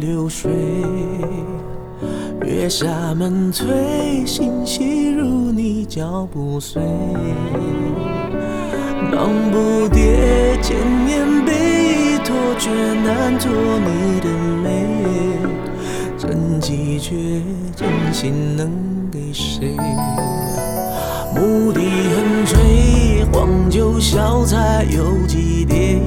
流水。月下门推，心细如你脚步碎。忙不迭，千年被托，却难托你的美。真迹却真心能给谁？牧笛横吹，黄酒小菜有几碟？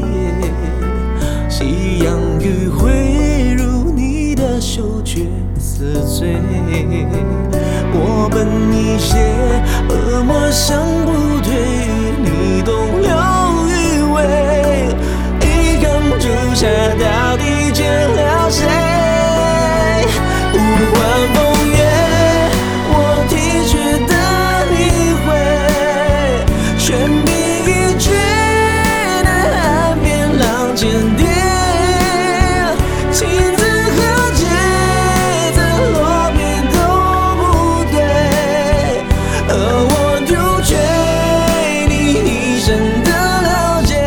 夕阳余晖，如你的手却似醉。我奔一些，恶魔想不退，你懂有余味。一缸朱砂，到底欠了谁？无关风月，我体恤的理会，全凭一句的岸边浪尖叠，情字和节怎落笔都不对，而我丢却你一生的了解。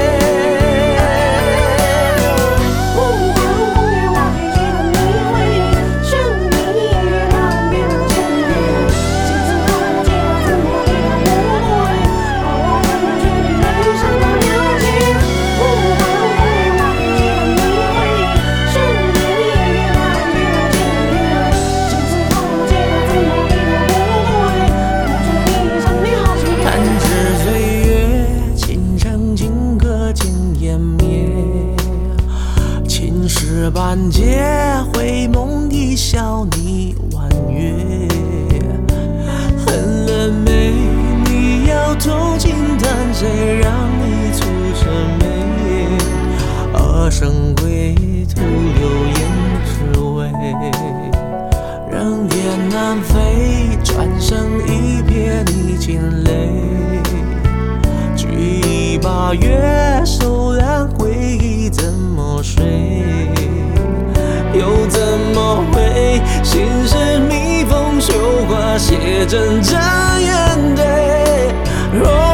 半劫回梦一笑，你婉约。恨了没？你要偷情，但谁让你蹙着眉？二生归，徒留胭脂味。任天南飞，转身一瞥你惊泪。举一把月，手染回忆怎么睡？又怎么会？心事蜜蜂绣花，写真这眼对。